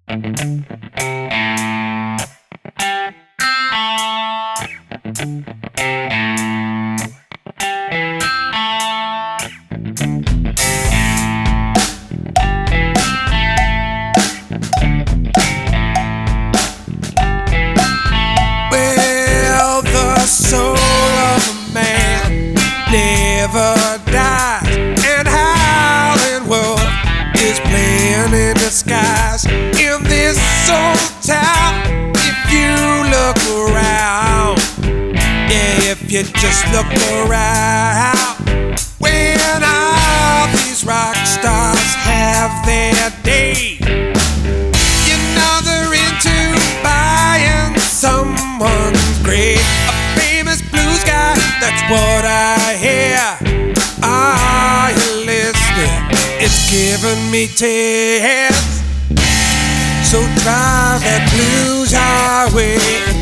Well, the soul of a man never dies, and Howlin' Wolf is playing in disguise in this old town. If you look around, yeah, if you just look around, when all these rock stars have their day, you know they're into buying someone's grave. A famous blues guy, that's what I hear. Are you listening? It's giving me tears. So drive that blues highway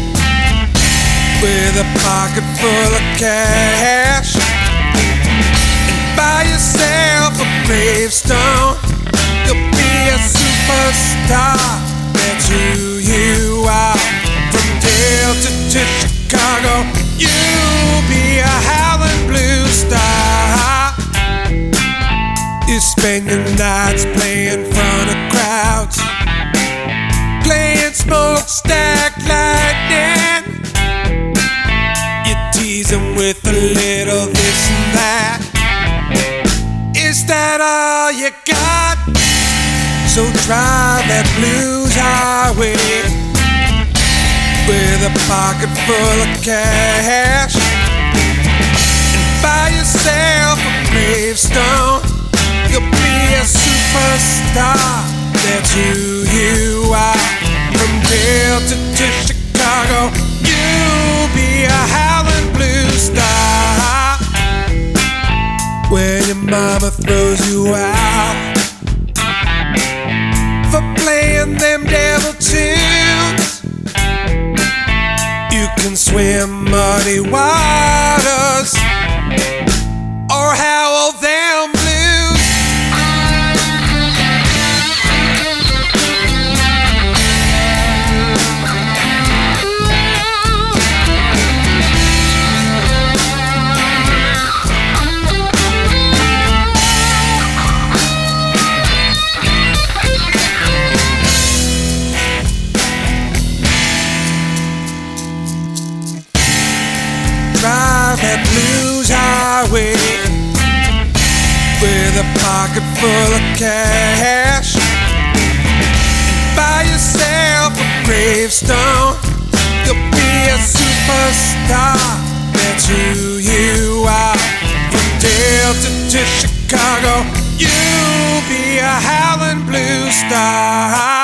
with a pocket full of cash, and buy yourself a gravestone. You'll be a superstar, that's who you are. From Delta to Chicago, you'll be a howling blues star. You spend your nights playing in front of crowds, playing Smokestack Lightning. You tease them with a little this and that. Is that all you got? So drive that blues highway with a pocket full of cash, and buy yourself a gravestone. You'll be a superstar, that's who you are. From Delta to Chicago, you'll be a howling blues star. When your mama throws you out for playing them devil tunes, you can swim muddy waters or howl them blues. Drive that blues highway with a pocket full of cash, and buy yourself a gravestone. You'll be a superstar, that's who you are. From Delta to Chicago, you'll be a howling blues star.